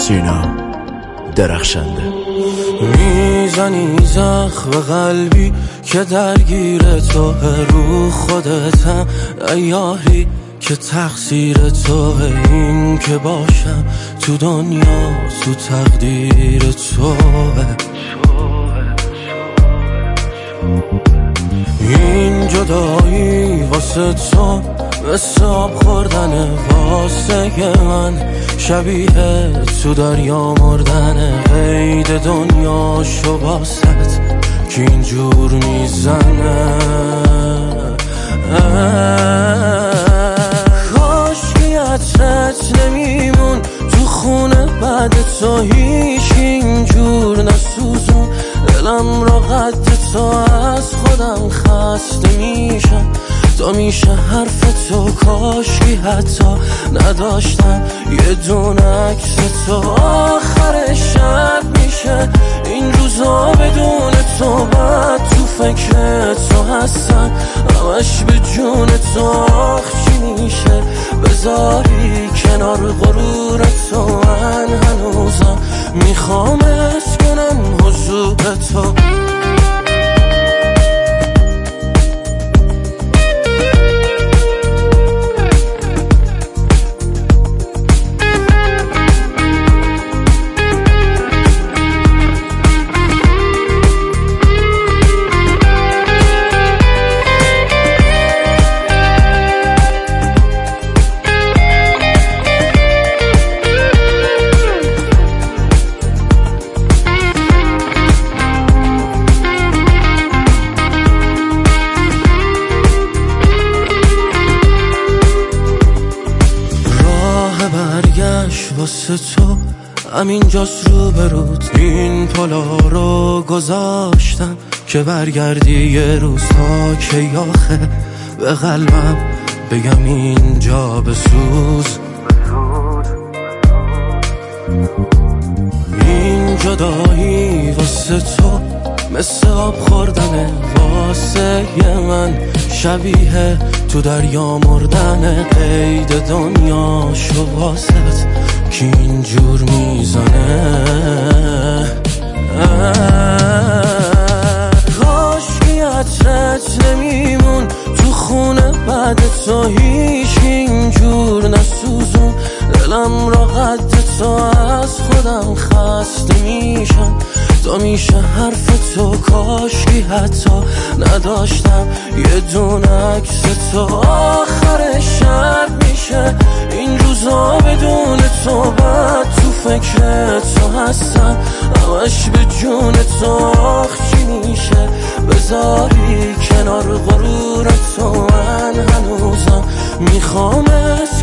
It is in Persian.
سینا درخشنده. میزنی زخم قلبی که درگیر تو رو خودتم، ایاری که تقصیر توه، این که باشم تو دنیا تو تقدیر توه. این جدایی واسه تو مثل آب خوردن، واسه من شبیه تو دریا مردن. قید دنیا شو باست که اینجور میزنه. کاش که عطرت نمیمون تو خونه بعد تو، هیچ اینجور نسوزون دلم را قد تو. از خودم خسته میشم تا میشه حرف تو، کاشکی حتی نداشتم یه دونه عکس تو. آخر شب میشه این روزا بدون تو، بعد تو فکر تو هستم همش به جون تو. آخ چی میشه بذاری کنار غرور تو، من هنوزم میخوام حس کنم حضور تو. واسه تو همینجاست رو برود، این پلا رو گذاشتم که برگردی یه روزها که آخه به قلبم بگم اینجا بسوز. این جدایی واسه تو مثل آب خوردنه، واسه من شبیه تو دریا مردن. قید دنیا شو واسه که اینجور میزنه. کاش که عطرت نمیمون تو خونه بعد تو، هیچ اینجور نسوزون دلم را قد تو. از خودم خسته میشم تا میشه حرف تو، کاشکی حتی نداشتم یه دونه عکس تو. آخر شب میشه این روزا بدون تو، بعد تو فکر تو هستم همش به جون تو. آخ چی میشه بذاری کنار غرور تو، من هنوزم میخوام